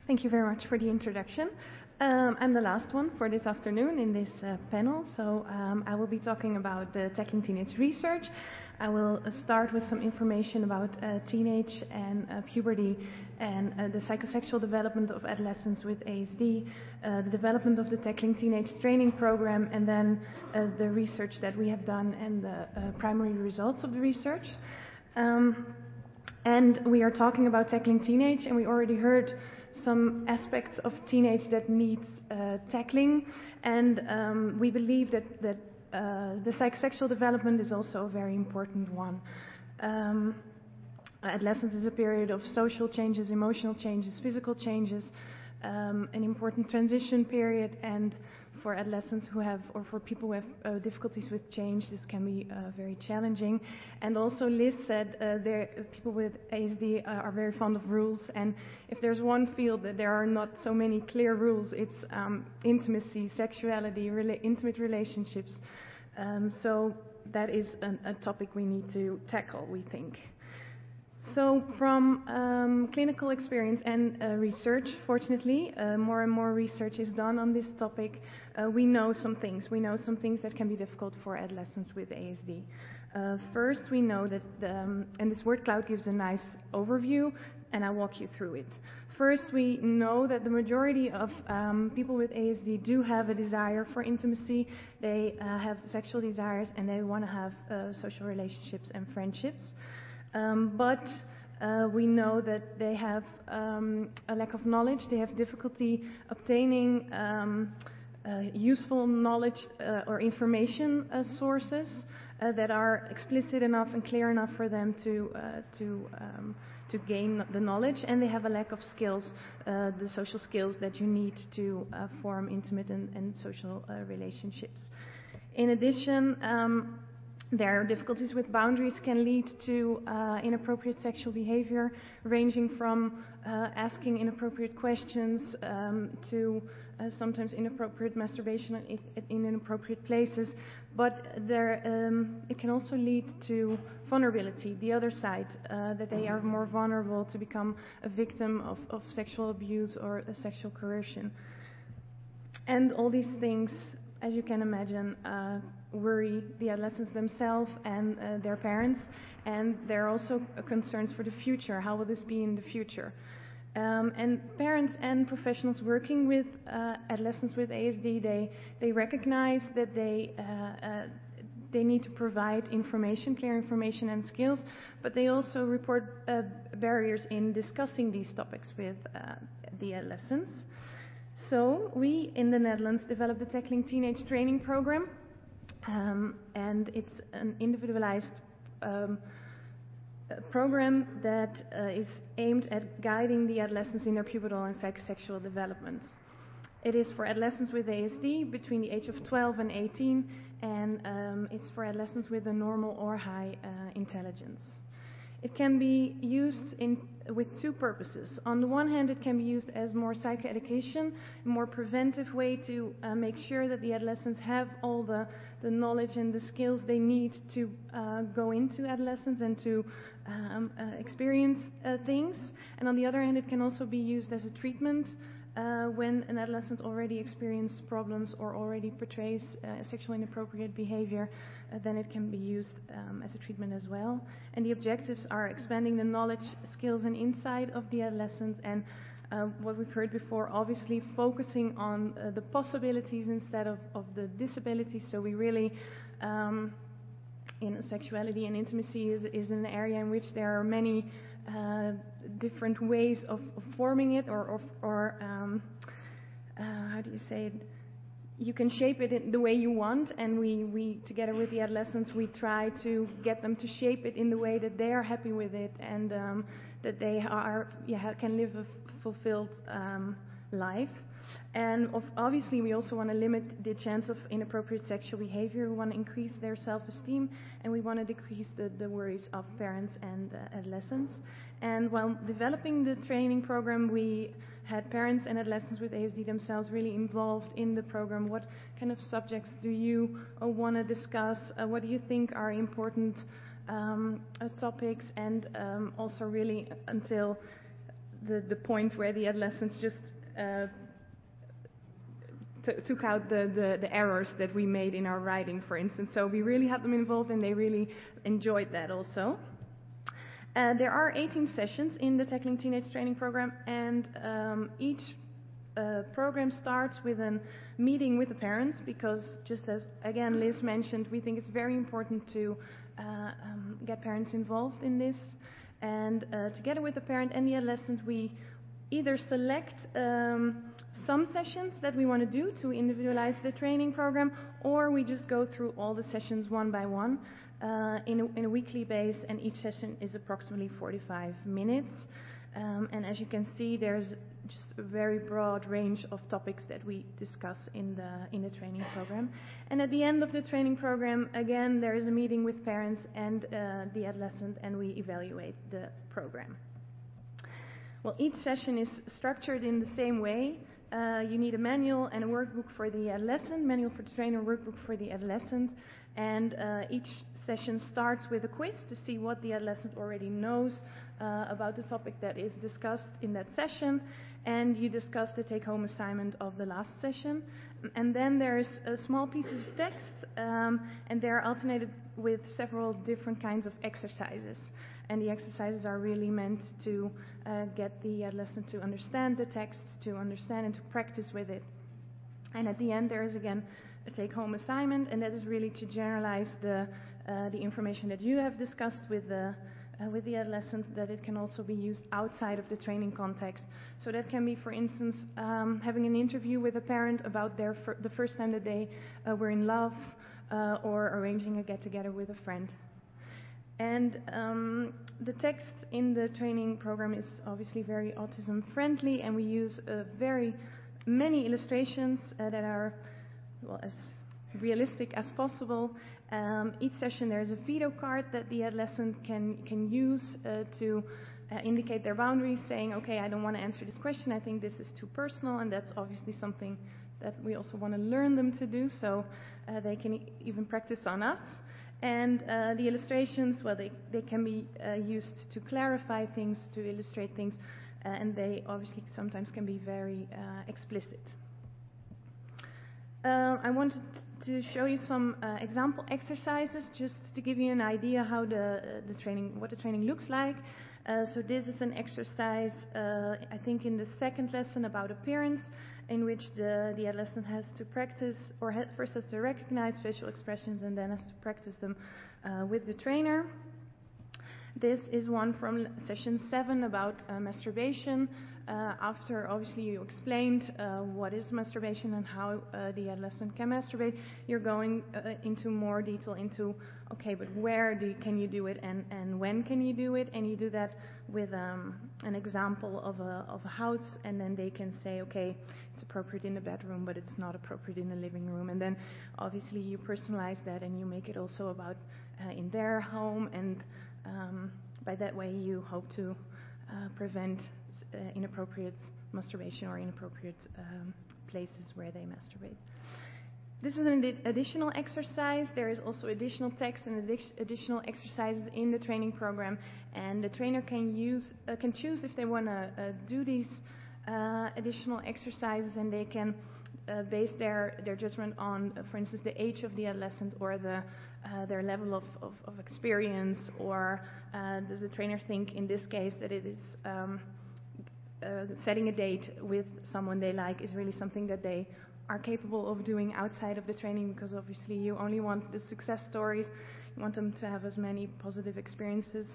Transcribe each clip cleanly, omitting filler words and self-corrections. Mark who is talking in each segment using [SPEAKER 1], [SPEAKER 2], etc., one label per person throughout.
[SPEAKER 1] Thank you very much for the introduction. I'm the last one for this afternoon in this panel, so I will be talking about the Tackling Teenage research. I will start with some information about teenage and puberty and the psychosexual development of adolescents with ASD, the development of the Tackling Teenage training program, and then the research that we have done and the primary results of the research. And we are talking about Tackling Teenage, and we already heard some aspects of teenage that needs tackling, and we believe that the psychosexual development is also a very important one. Adolescence is a period of social changes, emotional changes, physical changes, an important transition period, and for adolescents who have, or for people who have difficulties with change, this can be very challenging. And also Liz said people with ASD are very fond of rules, and if there's one field that there are not so many clear rules, it's intimacy, sexuality, intimate relationships. So that is a topic we need to tackle, we think. So from clinical experience and research, fortunately, more and more research is done on this topic. We know some things. We know some things that can be difficult for adolescents with ASD. First, we know that, and this word cloud gives a nice overview, and I'll walk you through it. First, we know that the majority of people with ASD do have a desire for intimacy. They have sexual desires, and they want to have social relationships and friendships. But we know that they have a lack of knowledge. They have difficulty obtaining useful knowledge or information sources that are explicit enough and clear enough for them to gain the knowledge, and they have a lack of skills, the social skills that you need to form intimate and social relationships. In addition, their difficulties with boundaries can lead to inappropriate sexual behavior, ranging from asking inappropriate questions to sometimes inappropriate masturbation in inappropriate places. But it can also lead to vulnerability, the other side, that they are more vulnerable to become a victim of sexual abuse or sexual coercion. And all these things, as you can imagine, worry the adolescents themselves and their parents, and there are also concerns for the future. How will this be in the future? And parents and professionals working with adolescents with ASD, they recognize that they need to provide information, clear information and skills, but they also report barriers in discussing these topics with the adolescents. So we in the Netherlands developed the Tackling Teenage training program, and it's an individualized program that is aimed at guiding the adolescents in their pubertal and psychosexual development. It is for adolescents with ASD between the age of 12 and 18, and it's for adolescents with a normal or high intelligence. It can be used with two purposes. On the one hand, it can be used as more psychoeducation, a more preventive way to make sure that the adolescents have all the knowledge and the skills they need to go into adolescence and to experience things. And on the other hand, it can also be used as a treatment when an adolescent already experienced problems or already portrays sexually inappropriate behavior, then it can be used as a treatment as well. And the objectives are expanding the knowledge, skills, and insight of the adolescents, and what we've heard before, obviously focusing on the possibilities instead of the disabilities. So we really, in sexuality and intimacy is an area in which there are many different ways of forming it, or how do you say it? You can shape it in the way you want, and we together with the adolescents, we try to get them to shape it in the way that they are happy with it, and that they can live a fulfilled life. And obviously we also want to limit the chance of inappropriate sexual behavior. We want to increase their self-esteem, and we want to decrease the worries of parents and adolescents. And while developing the training program, we had parents and adolescents with ASD themselves really involved in the program. What kind of subjects do you want to discuss? What do you think are important topics? And also really until the point where the adolescents just took out the errors that we made in our writing, for instance. So we really had them involved, and they really enjoyed that also. There are 18 sessions in the Tackling Teenage training program, and each program starts with a meeting with the parents, because just as, again, Liz mentioned, we think it's very important to get parents involved in this. And together with the parent and the adolescent, we either select some sessions that we want to do to individualize the training program, or we just go through all the sessions one by one in a weekly base, and each session is approximately 45 minutes. And as you can see, there's just a very broad range of topics that we discuss in the training program. And at the end of the training program, again, there is a meeting with parents and the adolescent, and we evaluate the program. Well, each session is structured in the same way. You need a manual and a workbook for the adolescent, manual for the trainer, workbook for the adolescent, and each session starts with a quiz to see what the adolescent already knows about the topic that is discussed in that session, and you discuss the take-home assignment of the last session. And then there's small pieces of text, and they're alternated with several different kinds of exercises. And the exercises are really meant to get the adolescent to understand the text, to understand and to practice with it. And at the end, there is again a take-home assignment, and that is really to generalize the information that you have discussed with the adolescent, that it can also be used outside of the training context. So that can be, for instance, having an interview with a parent about the first time that they were in love, or arranging a get-together with a friend. And the text in the training program is obviously very autism friendly, and we use very many illustrations that are, well, as realistic as possible. Each session there is a veto card that the adolescent can use to indicate their boundaries, saying, okay, I don't want to answer this question, I think this is too personal, and that's obviously something that we also want to learn them to do, so they can even practice on us. And the illustrations, well, they can be used to clarify things, to illustrate things, and they obviously sometimes can be very explicit. I wanted to show you some example exercises, just to give you an idea how what the training looks like. So this is an exercise, I think in the second lesson about appearance, in which the adolescent has to practice, or first has to recognize facial expressions and then has to practice them with the trainer. This is one from session 7 about masturbation. After obviously you explained what is masturbation and how the adolescent can masturbate, you're going into more detail into, okay, but where can you do it, and when can you do it, and you do that with an example of a house, and then they can say, okay, it's appropriate in the bedroom, but it's not appropriate in the living room, and then obviously you personalize that and you make it also about in their home, and by that way you hope to prevent inappropriate masturbation or inappropriate places where they masturbate. This is an additional exercise. There is also additional text and additional exercises in the training program, and the trainer can choose if they want to do these additional exercises, and they can base their judgment on, for instance, the age of the adolescent or their level of experience, or does the trainer think in this case that it is setting a date with someone they like is really something that they are capable of doing outside of the training, because obviously you only want the success stories, you want them to have as many positive experiences.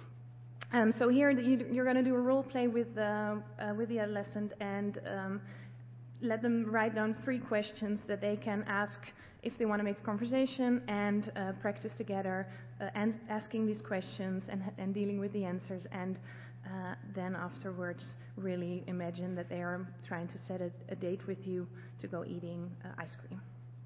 [SPEAKER 1] So here you're going to do a role play with the adolescent, and let them write down 3 questions that they can ask if they want to make a conversation, and practice together and asking these questions and dealing with the answers, and then afterwards really imagine that they are trying to set a date with you to go eating ice cream.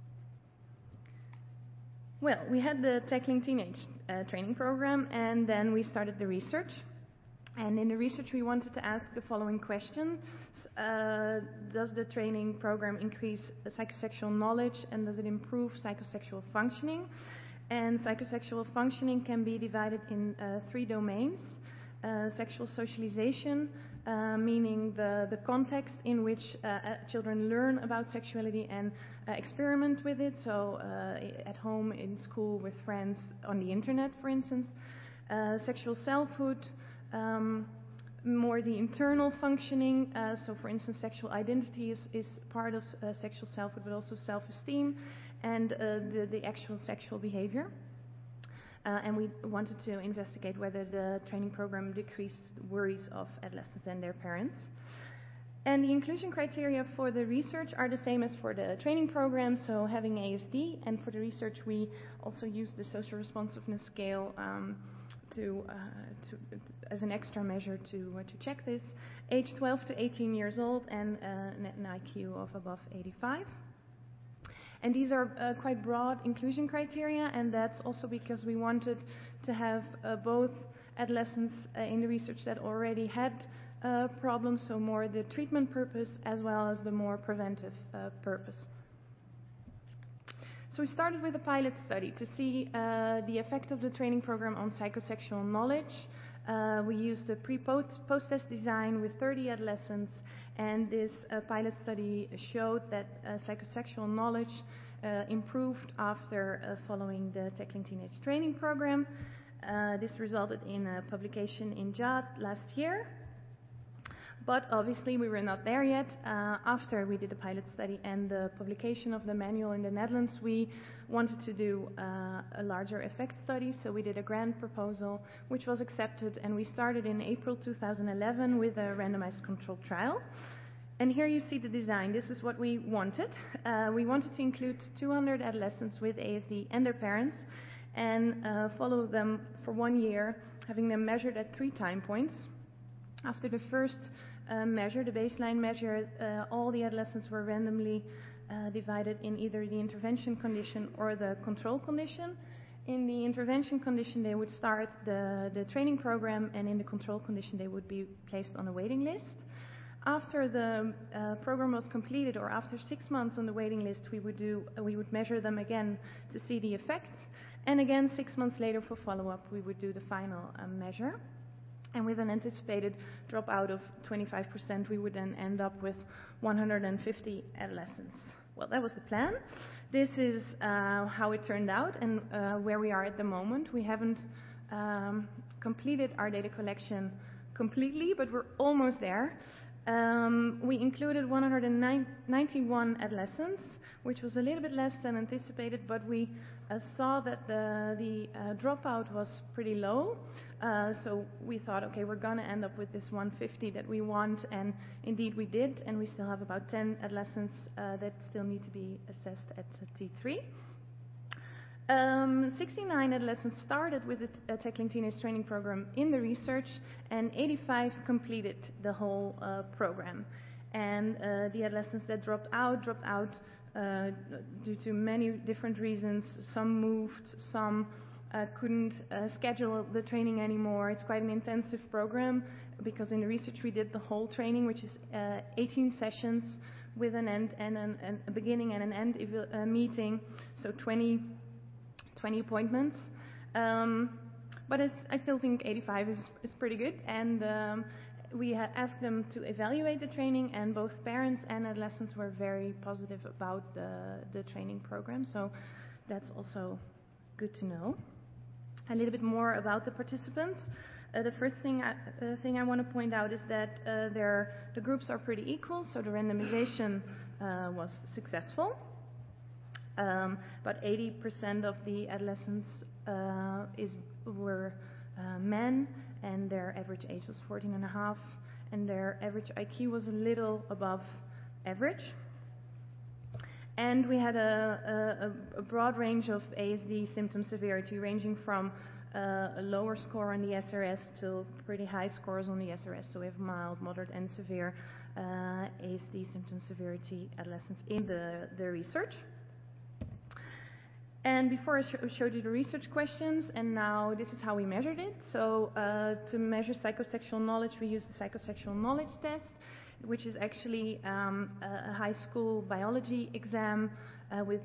[SPEAKER 1] Well, we had the Tackling Teenage training program, and then we started the research. And in the research we wanted to ask the following questions. Does the training program increase psychosexual knowledge, and does it improve psychosexual functioning? And psychosexual functioning can be divided in 3 domains. Sexual socialization, meaning the context in which children learn about sexuality and experiment with it, so at home, in school, with friends, on the internet, for instance. Sexual selfhood, more the internal functioning, so for instance, sexual identity is part of sexual selfhood, but also self-esteem, and the actual sexual behavior. And we wanted to investigate whether the training program decreased worries of adolescents and their parents. And the inclusion criteria for the research are the same as for the training program, so having ASD, and for the research we also use the social responsiveness scale as an extra measure to check this. Age 12 to 18 years old, and an IQ of above 85. And these are quite broad inclusion criteria, and that's also because we wanted to have both adolescents in the research that already had problems, so more the treatment purpose as well as the more preventive purpose. So we started with a pilot study to see the effect of the training program on psychosexual knowledge. We used a pre-post-test design with 30 adolescents, and this pilot study showed that psychosexual knowledge improved after following the Tackling Teenage training program. This resulted in a publication in JAAD last year. But obviously we were not there yet. After we did the pilot study and the publication of the manual in the Netherlands, we wanted to do a larger effect study. So we did a grant proposal, which was accepted, and we started in April 2011 with a randomized controlled trial. And here you see the design. This is what we wanted. We wanted to include 200 adolescents with ASD and their parents, and follow them for 1 year, having them measured at 3 time points. After the first measure, the baseline measure, all the adolescents were randomly divided in either the intervention condition or the control condition. In the intervention condition, they would start the training program, and in the control condition, they would be placed on a waiting list. After the program was completed, or after 6 months on the waiting list, we would measure them again to see the effects, and again 6 months later for follow-up, we would do the final measure. And with an anticipated dropout of 25%, we would then end up with 150 adolescents. Well, that was the plan. This is how it turned out, and where we are at the moment. We haven't completed our data collection completely, but we're almost there. We included 191 adolescents, which was a little bit less than anticipated, but we saw that the dropout was pretty low. So we thought, okay, we're going to end up with this 150 that we want, and indeed we did, and we still have about 10 adolescents that still need to be assessed at T3. 69 adolescents started with the Tackling Teenage training program in the research, and 85 completed the whole program. And the adolescents that dropped out due to many different reasons. Some moved, some couldn't schedule the training anymore. It's quite an intensive program, because in the research we did the whole training, which is 18 sessions with an end and a beginning and an end meeting, so 20 appointments. But I still think 85 is pretty good, and we asked them to evaluate the training, and both parents and adolescents were very positive about the training program, so that's also good to know. A little bit more about the participants. The first thing I want to point out is that the groups are pretty equal, so the randomization was successful. About 80% of the adolescents were men, and their average age was 14.5, and their average IQ was a little above average. And we had a broad range of ASD symptom severity, ranging from a lower score on the SRS to pretty high scores on the SRS. So we have mild, moderate, and severe ASD symptom severity adolescents in the research. And before I showed you the research questions, and now this is how we measured it. So to measure psychosexual knowledge, we used the psychosexual knowledge test, which is actually a high school biology exam with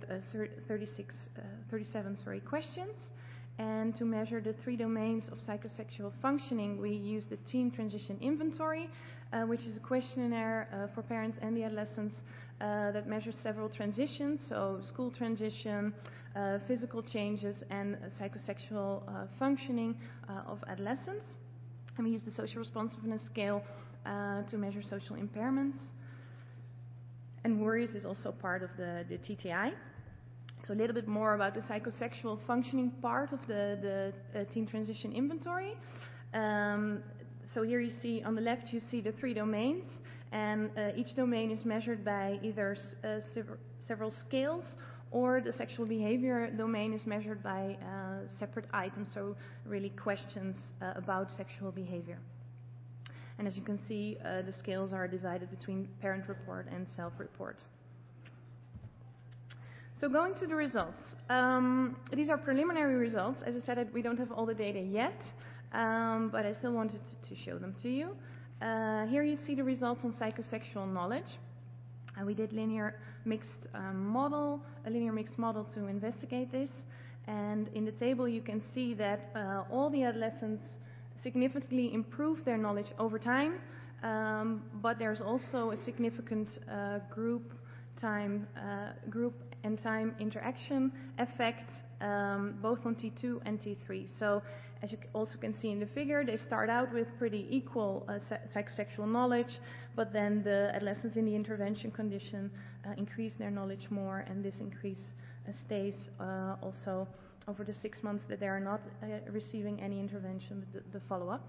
[SPEAKER 1] 37 questions. And to measure the 3 domains of psychosexual functioning, we used the Teen Transition Inventory, which is a questionnaire for parents and the adolescents that measures several transitions, so school transition, physical changes, and psychosexual functioning of adolescents. And we use the social responsiveness scale to measure social impairments. And worries is also part of the TTI. So a little bit more about the psychosexual functioning part of the teen transition inventory. So here you see, on the left, you see the 3 domains, and each domain is measured by either several scales, or the sexual behavior domain is measured by separate items, so really questions about sexual behavior. And as you can see, the scales are divided between parent report and self-report. So going to the results. These are preliminary results. As I said, we don't have all the data yet, but I still wanted to show them to you. Here you see the results on psychosexual knowledge. We did a linear mixed model to investigate this. And in the table you can see that all the adolescents significantly improved their knowledge over time, but there's also a significant group and time interaction effect, both on T2 and T3. So as you also can see in the figure, they start out with pretty equal psychosexual knowledge, but then the adolescents in the intervention condition increase their knowledge more, and this increase stays also over the 6 months that they are not receiving any intervention, the follow-up.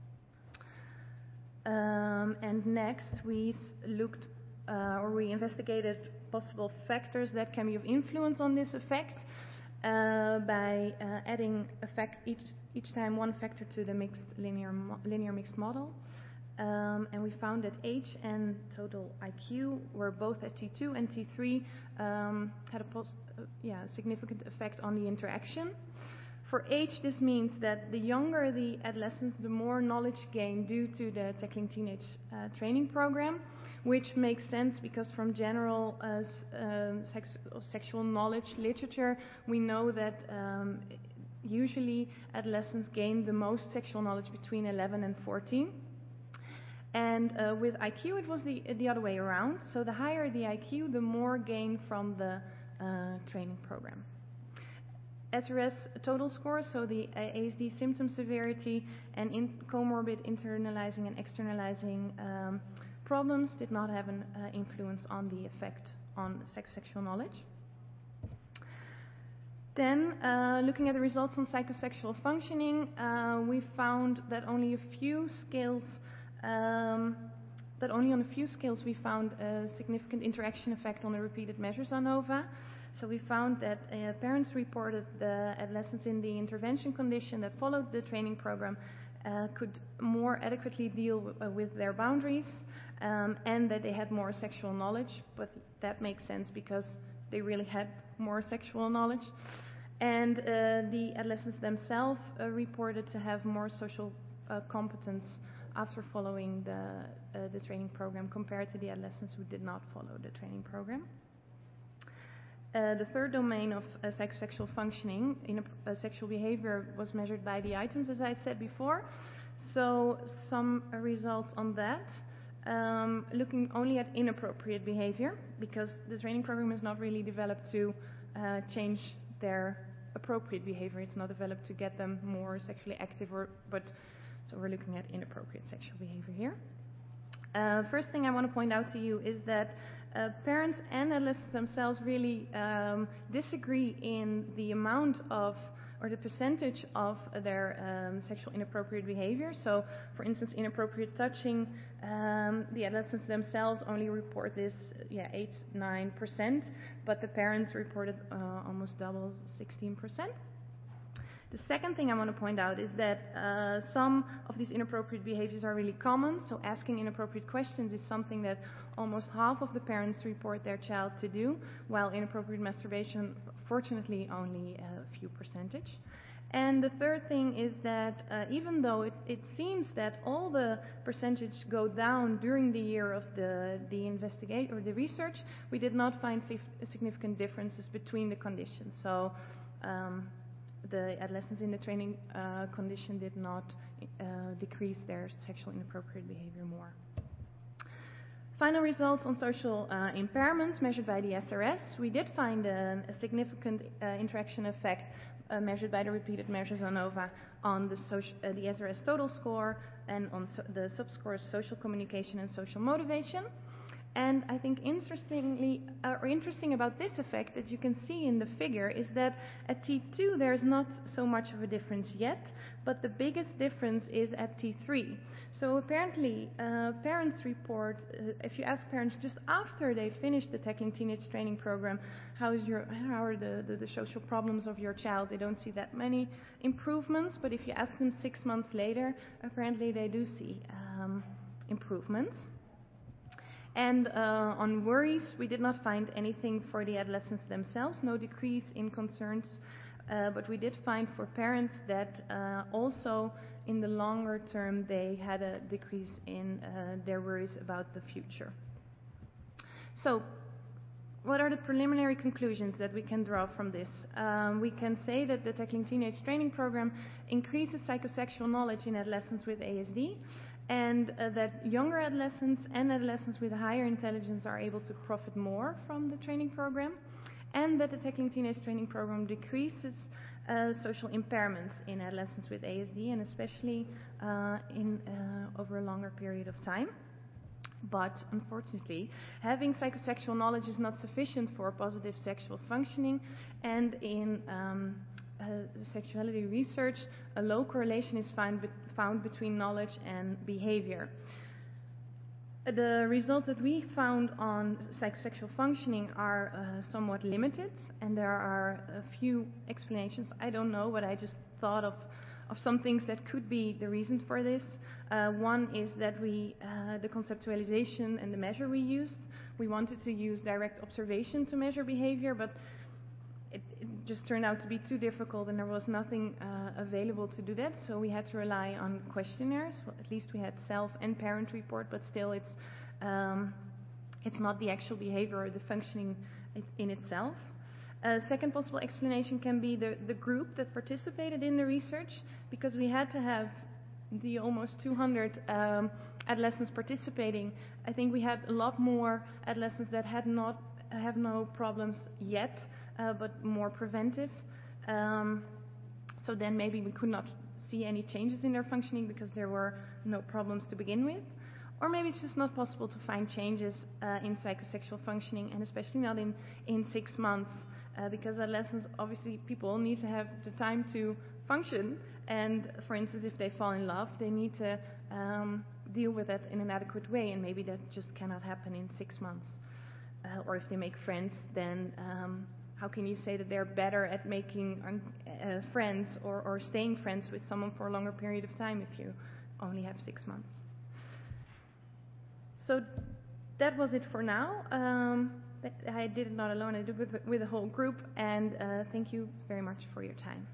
[SPEAKER 1] And next we looked we investigated possible factors that can be of influence on this effect by adding each time one factor to the linear mixed model. And we found that age and total IQ were both at T2 and T3 had a significant effect on the interaction. For age, this means that the younger the adolescents, the more knowledge gained due to the Tackling Teenage training program, which makes sense because from general sexual knowledge literature, we know that usually adolescents gain the most sexual knowledge between 11 and 14. And with IQ, it was the other way around. So the higher the IQ, the more gain from the training program. SRS total score, so the ASD symptom severity and comorbid internalizing and externalizing problems did not have an influence on the effect on psychosexual knowledge. Then, looking at the results on psychosexual functioning, we found that only on a few scales we found a significant interaction effect on the repeated measures ANOVA. So we found that parents reported the adolescents in the intervention condition that followed the training program could more adequately deal with their boundaries, and that they had more sexual knowledge, but that makes sense because they really had more sexual knowledge. And the adolescents themselves reported to have more social competence after following the training program compared to the adolescents who did not follow the training program. The third domain of psychosexual functioning in sexual behavior was measured by the items, as I said before. So some results on that, looking only at inappropriate behavior, because the training program is not really developed to change their appropriate behavior. It's not developed to get them more sexually active, so we're looking at inappropriate sexual behavior here. First thing I want to point out to you is that parents and adolescents themselves really disagree in the amount of, or the percentage of their sexual inappropriate behavior. So, for instance, inappropriate touching, the adolescents themselves only report this 8-9%, but the parents reported almost double, 16%. The second thing I want to point out is that some of these inappropriate behaviors are really common. So asking inappropriate questions is something that almost half of the parents report their child to do, while inappropriate masturbation, fortunately, only a few percentage. And the third thing is that even though it seems that all the percentage go down during the year of the investigation or the research, we did not find significant differences between the conditions. So the adolescents in the training condition did not decrease their sexual inappropriate behavior more. Final results on social impairments measured by the SRS. We did find a significant interaction effect measured by the repeated measures ANOVA on the SRS total score and on the subscores social communication and social motivation. And I think interesting about this effect, as you can see in the figure, is that at T2 there's not so much of a difference yet, but the biggest difference is at T3. So apparently parents report, if you ask parents just after they finish the Tackling Teenage Training Program, how are the social problems of your child, they don't see that many improvements, but if you ask them 6 months later, apparently they do see improvements. And on worries, we did not find anything for the adolescents themselves, no decrease in concerns, but we did find for parents that also in the longer term they had a decrease in their worries about the future. So, what are the preliminary conclusions that we can draw from this? We can say that the Tackling Teenage Training Program increases psychosexual knowledge in adolescents with ASD, and that younger adolescents and adolescents with higher intelligence are able to profit more from the training program, and that the Tackling Teenage Training Program decreases social impairments in adolescents with ASD, and especially over a longer period of time. But unfortunately, having psychosexual knowledge is not sufficient for positive sexual functioning, and in sexuality research, a low correlation is found between knowledge and behavior. The results that we found on psychosexual functioning are somewhat limited, and there are a few explanations. I don't know, but I just thought of some things that could be the reason for this. One is that the conceptualization and the measure we used, we wanted to use direct observation to measure behavior, but it just turned out to be too difficult, and there was nothing available to do that, so we had to rely on questionnaires. Well, at least we had self and parent report, but still it's not the actual behavior or the functioning in itself. Second possible explanation can be the group that participated in the research, because we had to have the almost 200 adolescents participating. I think we had a lot more adolescents that have no problems yet, but more preventive. So then maybe we could not see any changes in their functioning because there were no problems to begin with. Or maybe it's just not possible to find changes in psychosexual functioning, and especially not in 6 months, because adolescents, obviously people need to have the time to function, and for instance if they fall in love they need to deal with that in an adequate way, and maybe that just cannot happen in 6 months. Or if they make friends, then how can you say that they're better at making friends or staying friends with someone for a longer period of time if you only have 6 months? So that was it for now. I did it not alone, I did it with a whole group, and thank you very much for your time.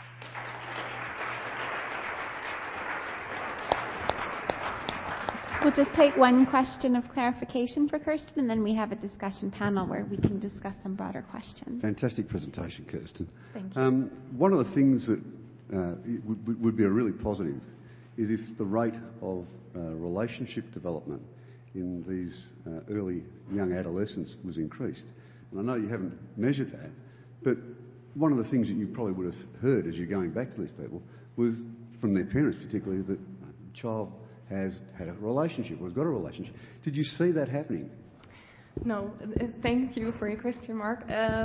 [SPEAKER 2] We'll just take one question of clarification for Kirsten, and then we have a discussion panel where we can discuss some broader questions.
[SPEAKER 3] Fantastic presentation, Kirsten.
[SPEAKER 1] Thank you.
[SPEAKER 3] One of the things that would be a really positive is if the rate of relationship development in these early young adolescents was increased. And I know you haven't measured that, but one of the things that you probably would have heard as you're going back to these people was from their parents particularly that the child has had a relationship or has got a relationship. Did you see that happening?
[SPEAKER 1] No, thank you for your question, Mark.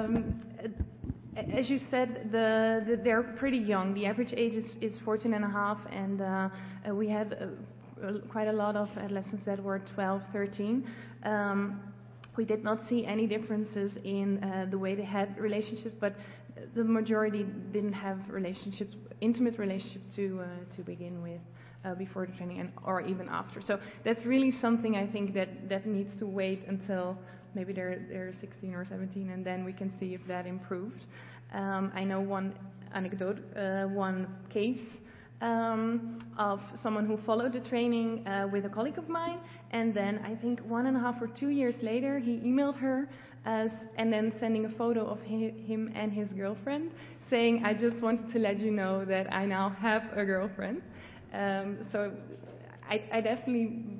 [SPEAKER 1] As you said, they're pretty young. The average age is 14 and a half, and we had quite a lot of adolescents that were 12, 13. We did not see any differences in the way they had relationships, but the majority didn't have relationships, intimate relationships to begin with. Before the training or even after. So that's really something I think that needs to wait until maybe they're 16 or 17, and then we can see if that improved. I know one anecdote, one case of someone who followed the training with a colleague of mine, and then I think 1.5 or 2 years later he emailed her and then sending a photo of him and his girlfriend saying, "I just wanted to let you know that I now have a girlfriend." So I definitely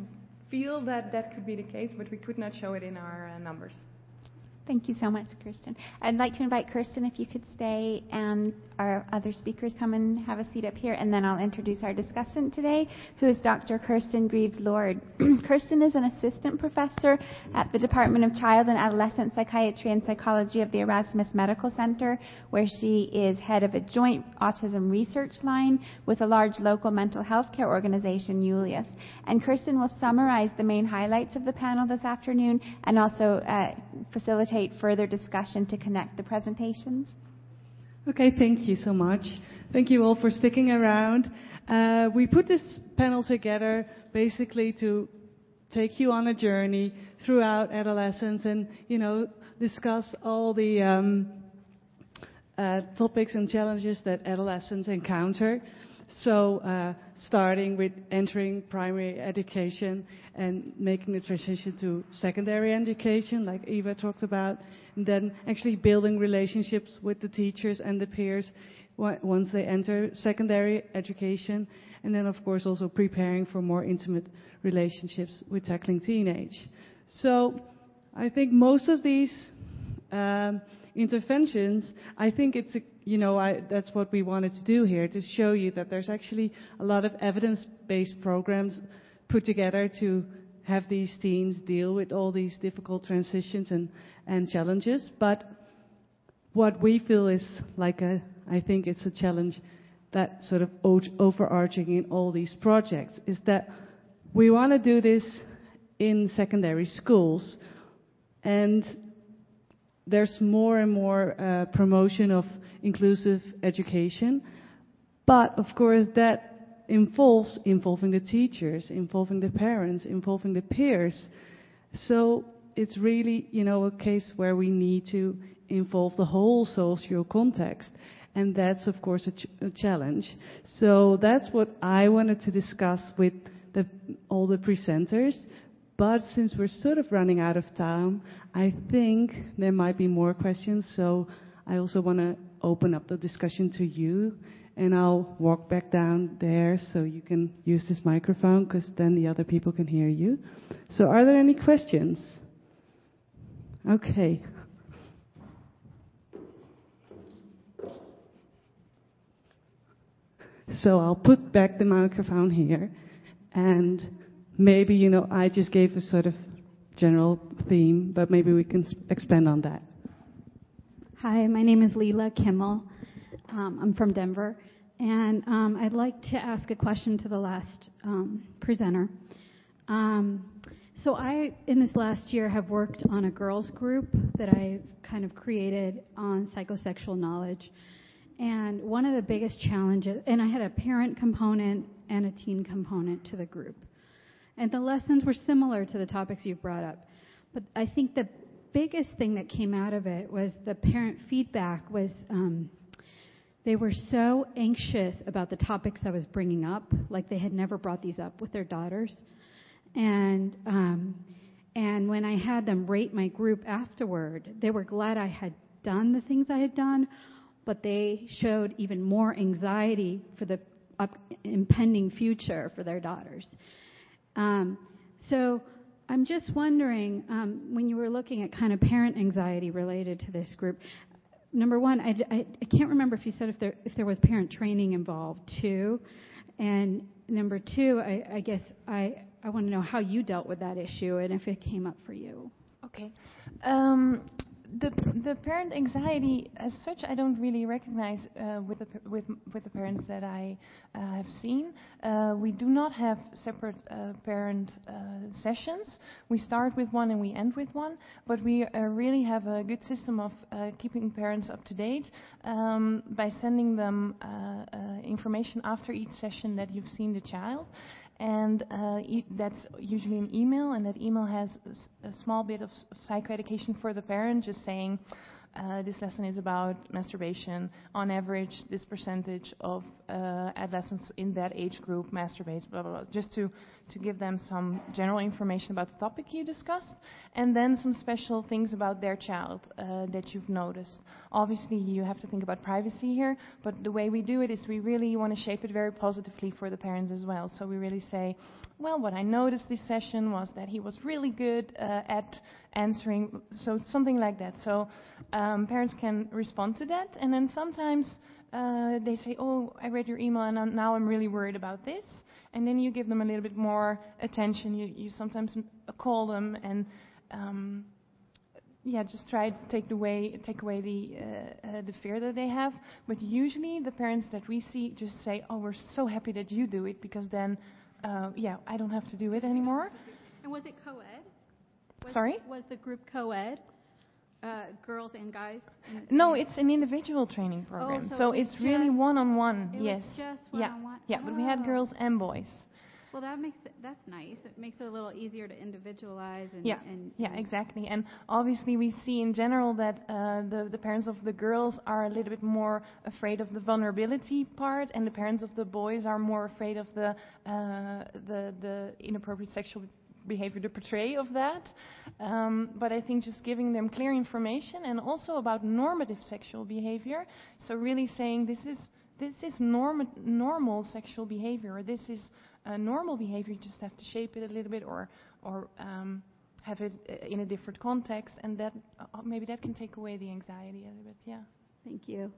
[SPEAKER 1] feel that that could be the case, but we could not show it in our numbers.
[SPEAKER 2] Thank you so much, Kirsten. I'd like to invite Kirsten, if you could stay, and our other speakers come and have a seat up here, and then I'll introduce our discussant today, who is Dr. Kirsten Greaves-Lord. Kirsten is an assistant professor at the Department of Child and Adolescent Psychiatry and Psychology of the Erasmus Medical Center, where she is head of a joint autism research line with a large local mental health care organization, Julius. And Kirsten will summarize the main highlights of the panel this afternoon and also facilitate further discussion to connect the presentations.
[SPEAKER 4] Okay, thank you so much. Thank you all for sticking around. We put this panel together basically to take you on a journey throughout adolescence and, discuss all the topics and challenges that adolescents encounter. So, starting with entering primary education and making the transition to secondary education, like Eva talked about, and then actually building relationships with the teachers and the peers once they enter secondary education, and then, of course, also preparing for more intimate relationships with tackling teenage. So I think most of these interventions, I think it's that's what we wanted to do here, to show you that there's actually a lot of evidence-based programs put together to have these teens deal with all these difficult transitions and challenges. But what we feel is I think it's a challenge that sort of overarching in all these projects is that we want to do this in secondary schools, and there's more and more promotion of inclusive education, but of course that involving the teachers, involving the parents, involving the peers. So it's really, a case where we need to involve the whole social context, and that's of course a challenge. So that's what I wanted to discuss with all the presenters. But since we're sort of running out of time, I think there might be more questions. So I also want to open up the discussion to you. And I'll walk back down there so you can use this microphone, because then the other people can hear you. So are there any questions? Okay. So I'll put back the microphone here, and maybe, I just gave a sort of general theme, but maybe we can expand on that.
[SPEAKER 5] Hi, my name is Leela Kimmel. I'm from Denver, and I'd like to ask a question to the last presenter. So I, in this last year, have worked on a girls group that I've kind of created on psychosexual knowledge. And one of the biggest challenges, and I had a parent component and a teen component to the group. And the lessons were similar to the topics you've brought up. But I think the biggest thing that came out of it was the parent feedback was they were so anxious about the topics I was bringing up, like they had never brought these up with their daughters. And when I had them rate my group afterward, they were glad I had done the things I had done, but they showed even more anxiety for the impending future for their daughters. So I'm just wondering, when you were looking at kind of parent anxiety related to this group, number one, I can't remember if you said if there was parent training involved too, and number two, I guess I want to know how you dealt with that issue and if it came up for you.
[SPEAKER 1] Okay. The parent anxiety as such, I don't really recognize with the parents that I have seen. We do not have separate parent sessions. We start with one and we end with one, but we really have a good system of keeping parents up to date by sending them information after each session that you've seen the child. And that's usually an email, and that email has a small bit of psychoeducation for the parent, just saying this lesson is about masturbation. On average, this percentage of adolescents in that age group masturbates, blah, blah, blah, just to to give them some general information about the topic you discussed, and then some special things about their child that you've noticed. Obviously, you have to think about privacy here, but the way we do it is we really want to shape it very positively for the parents as well. So we really say, well, what I noticed this session was that he was really good at answering, so something like that. So parents can respond to that, and then sometimes they say, oh, I read your email and now I'm really worried about this. And then you give them a little bit more attention. You sometimes call them and just try to take away the fear that they have. But usually the parents that we see just say, oh, we're so happy that you do it, because then, I don't have to do it anymore.
[SPEAKER 5] And was it co-ed?
[SPEAKER 1] Sorry?
[SPEAKER 5] Was the group co-ed? Girls and guys?
[SPEAKER 1] No, it's an individual training program.
[SPEAKER 5] Oh,
[SPEAKER 1] so it's really one-on-one.
[SPEAKER 5] It
[SPEAKER 1] Yes.
[SPEAKER 5] was just one-on-one?
[SPEAKER 1] Yeah, but we had girls and boys.
[SPEAKER 5] Well, that's nice. It makes it a little easier to individualize.
[SPEAKER 1] Exactly. And obviously we see in general that the parents of the girls are a little bit more afraid of the vulnerability part, and the parents of the boys are more afraid of the inappropriate sexual behavior, the portray of that. But I think just giving them clear information, and also about normative sexual behavior. So really saying this is normal sexual behavior, or this is normal behavior. You just have to shape it a little bit, or have it in a different context, and that maybe that can take away the anxiety a little bit. Yeah.
[SPEAKER 5] Thank you.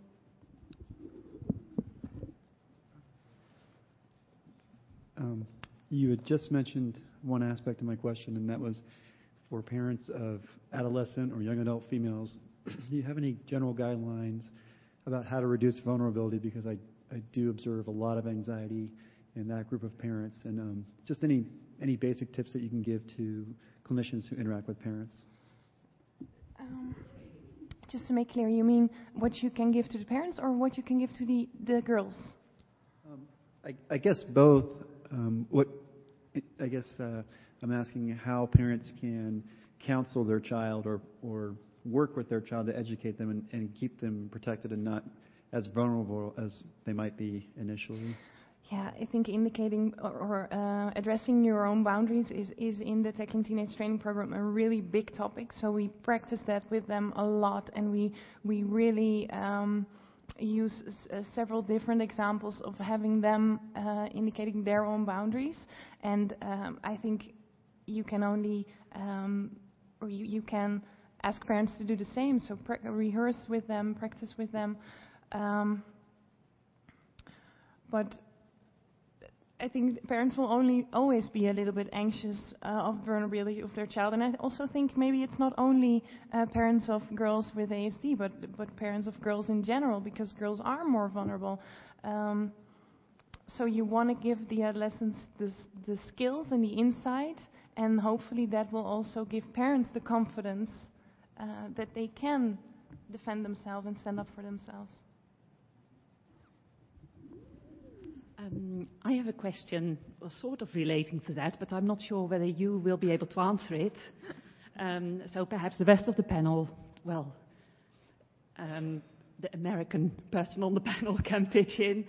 [SPEAKER 6] You had just mentioned one aspect of my question, and that was for parents of adolescent or young adult females. Do you have any general guidelines about how to reduce vulnerability? Because I do observe a lot of anxiety in that group of parents, and just any basic tips that you can give to clinicians who interact with parents.
[SPEAKER 1] Just to make clear, you mean what you can give to the parents, or what you can give to the girls?
[SPEAKER 6] I guess both. I'm asking how parents can counsel their child or work with their child to educate them and keep them protected and not as vulnerable as they might be initially.
[SPEAKER 1] Yeah, I think indicating or addressing your own boundaries is in the Tackling Teenage Training Program a really big topic. So we practice that with them a lot, and we really use several different examples of having them indicating their own boundaries. And I think you can only, or you can ask parents to do the same. So rehearse with them, practice with them. But I think parents will always be a little bit anxious of the vulnerability of their child. And I also think maybe it's not only parents of girls with ASD, but parents of girls in general, because girls are more vulnerable. So you want to give the adolescents the skills and the insight, and hopefully that will also give parents the confidence that they can defend themselves and stand up for themselves.
[SPEAKER 7] I have a question sort of relating to that, but I'm not sure whether you will be able to answer it. So perhaps the rest of the panel, the American person on the panel can pitch in.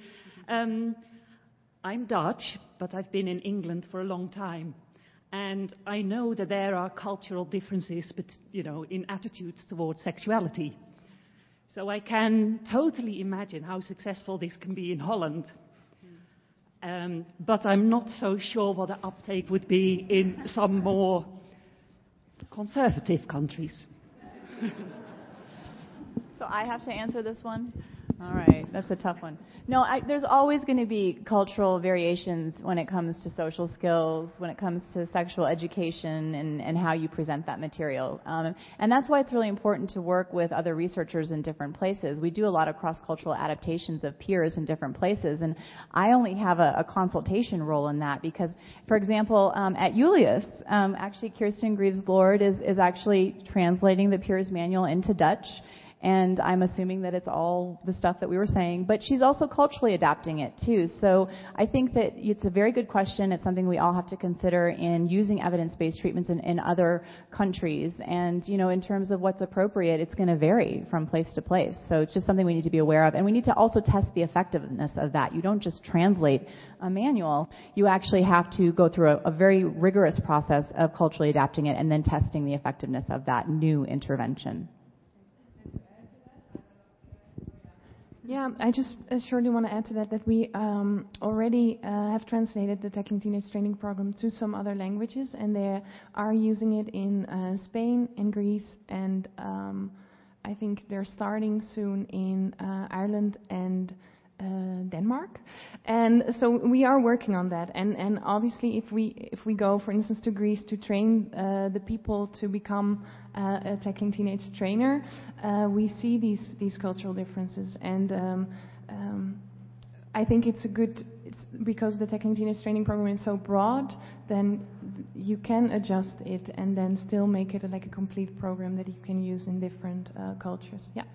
[SPEAKER 7] I'm Dutch, but I've been in England for a long time. And I know that there are cultural differences, but, in attitudes towards sexuality. So I can totally imagine how successful this can be in Holland. But I'm not so sure what the uptake would be in some more conservative countries.
[SPEAKER 8] So I have to answer this one? All right, that's a tough one. No, there's always going to be cultural variations when it comes to social skills, when it comes to sexual education, and how you present that material. And that's why it's really important to work with other researchers in different places. We do a lot of cross-cultural adaptations of peers in different places, and I only have a consultation role in that because, for example, at Julius, actually Kirsten Greaves-Lord is actually translating the peers manual into Dutch. And I'm assuming that it's all the stuff that we were saying, but she's also culturally adapting it too. So I think that it's a very good question. It's something we all have to consider in using evidence-based treatments in other countries. And, in terms of what's appropriate, it's going to vary from place to place. So it's just something we need to be aware of. And we need to also test the effectiveness of that. You don't just translate a manual. You actually have to go through a very rigorous process of culturally adapting it and then testing the effectiveness of that new intervention.
[SPEAKER 1] Yeah, I just surely want to add to that we already have translated the Tech and Teenage Training Program to some other languages, and they are using it in Spain and Greece, and I think they're starting soon in Ireland and Denmark. And so we are working on that, and obviously if we go, for instance, to Greece to train the people to become a tech and teenage trainer, we see these cultural differences, and I think it's because the Tech and Teenage Training Program is so broad, then you can adjust it and then still make it like a complete program that you can use in different cultures. Yeah.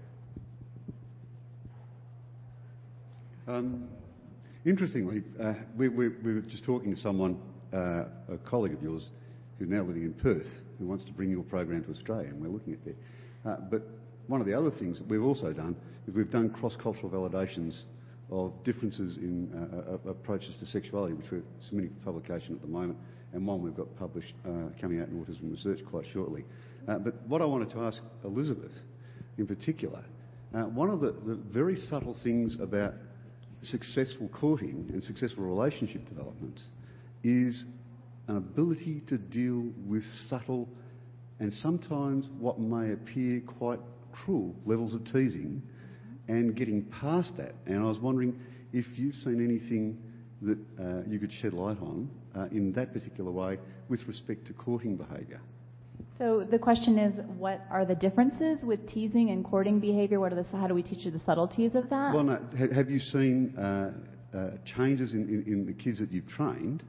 [SPEAKER 3] Interestingly, we were just talking to someone, a colleague of yours, who's now living in Perth, who wants to bring your program to Australia, and we're looking at that. But one of the other things that we've also done is we've done cross-cultural validations of differences in approaches to sexuality, which we're submitting for publication at the moment, and one we've got published coming out in Autism Research quite shortly. But what I wanted to ask Elizabeth in particular, one of the very subtle things about successful courting and successful relationship development is an ability to deal with subtle and sometimes what may appear quite cruel levels of teasing and getting past that. And I was wondering if you've seen anything that you could shed light on in that particular way with respect to courting behaviour.
[SPEAKER 8] So the question is, what are the differences with teasing and courting behavior? How do we teach you the subtleties of that?
[SPEAKER 3] Well, no, have you seen changes in the kids that you've trained,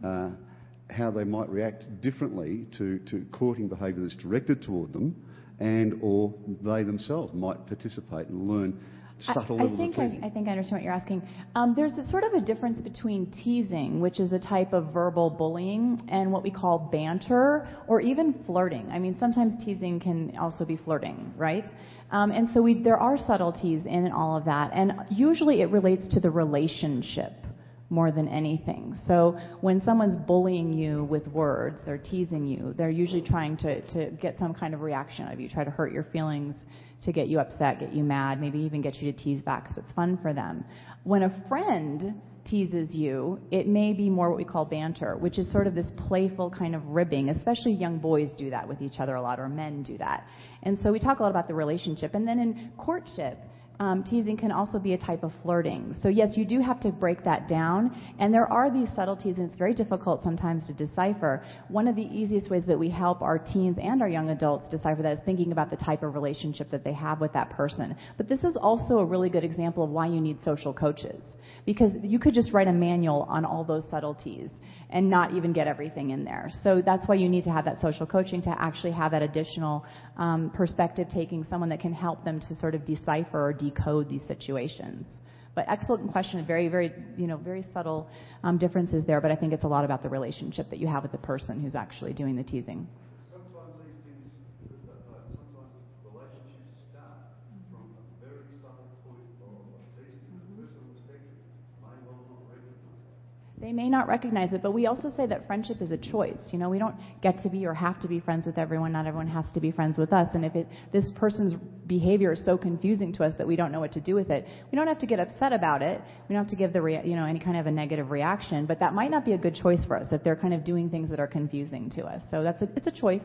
[SPEAKER 3] how they might react differently to courting behaviour that's directed toward them, and or they themselves might participate and learn subtle levels of teasing?
[SPEAKER 8] I think I understand what you're asking. There's a sort of a difference between teasing, which is a type of verbal bullying, and what we call banter, or even flirting. I mean, sometimes teasing can also be flirting, right? And so there are subtleties in all of that, and usually it relates to the relationship more than anything. So when someone's bullying you with words, they're teasing you, they're usually trying to get some kind of reaction out of you, try to hurt your feelings, to get you upset, get you mad, maybe even get you to tease back because it's fun for them. When a friend teases you, it may be more what we call banter, which is sort of this playful kind of ribbing. Especially young boys do that with each other a lot, or men do that. And so we talk a lot about the relationship. And then in courtship, teasing can also be a type of flirting. So yes, you do have to break that down, and there are these subtleties, and it's very difficult sometimes to decipher. One of the easiest ways that we help our teens and our young adults decipher that is thinking about the type of relationship that they have with that person. But this is also a really good example of why you need social coaches, because you could just write a manual on all those subtleties and not even get everything in there. So that's why you need to have that social coaching, to actually have that additional perspective taking, someone that can help them to sort of decipher or decode these situations. But excellent question. Very, very, very subtle differences there. But I think it's a lot about the relationship that you have with the person who's actually doing the teasing.
[SPEAKER 3] Sometimes these things, sometimes relationships start from a very subtle point of teasing. The person on the spectrum may well not recognise that.
[SPEAKER 8] They may not recognize it, but we also say that friendship is a choice. We don't get to be or have to be friends with everyone. Not everyone has to be friends with us. And if this person's behavior is so confusing to us that we don't know what to do with it, we don't have to get upset about it. We don't have to give any kind of a negative reaction. But that might not be a good choice for us if they're kind of doing things that are confusing to us. So it's a choice.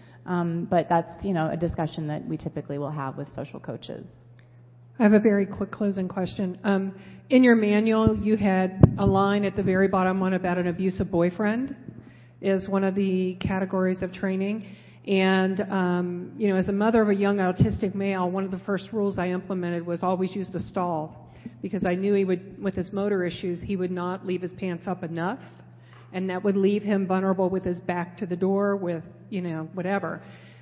[SPEAKER 8] But that's a discussion that we typically will have with social coaches.
[SPEAKER 9] I have a very quick closing question. In your manual, you had a line at the very bottom one about an abusive boyfriend is one of the categories of training. And, as a mother of a young autistic male, one of the first rules I implemented was always use the stall, because I knew he would, with his motor issues, he would not leave his pants up enough, and that would leave him vulnerable with his back to the door with, whatever.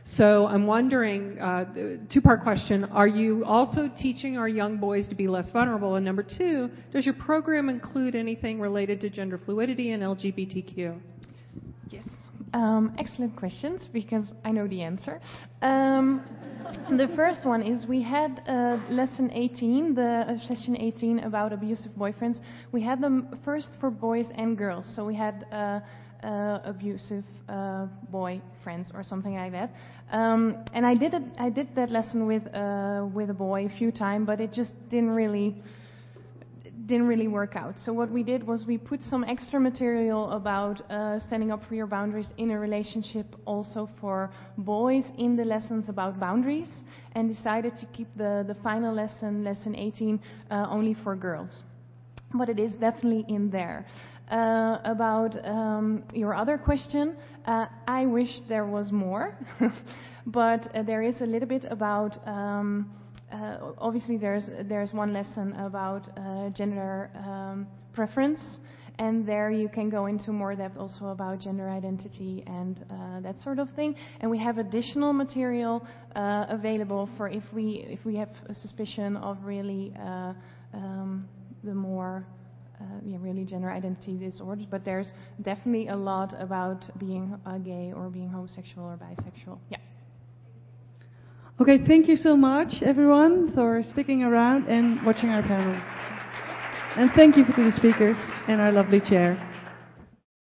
[SPEAKER 9] So I'm wondering, two-part question, are you also teaching our young boys to be less vulnerable? And number two, does your program include anything related to gender fluidity and LGBTQ?
[SPEAKER 1] Yes. Excellent questions, because I know the answer. The first one is we had lesson 18, session 18 about abusive boyfriends. We had them first for boys and girls. So we had abusive boyfriends or something like that. And I did that lesson with a boy a few times, but it just didn't really work out. So what we did was we put some extra material about standing up for your boundaries in a relationship also for boys in the lessons about boundaries, and decided to keep the final lesson, lesson 18, only for girls. But it is definitely in there. About your other question, I wish there was more, but there is a little bit about obviously there's one lesson about gender preference, and there you can go into more depth also about gender identity and that sort of thing. And we have additional material available for if we have a suspicion of really the more really gender identity disorders. But there's definitely a lot about being gay or being homosexual or bisexual. Yeah.
[SPEAKER 10] Okay, thank you so much, everyone, for sticking around and watching our panel. And thank you to the speakers and our lovely chair.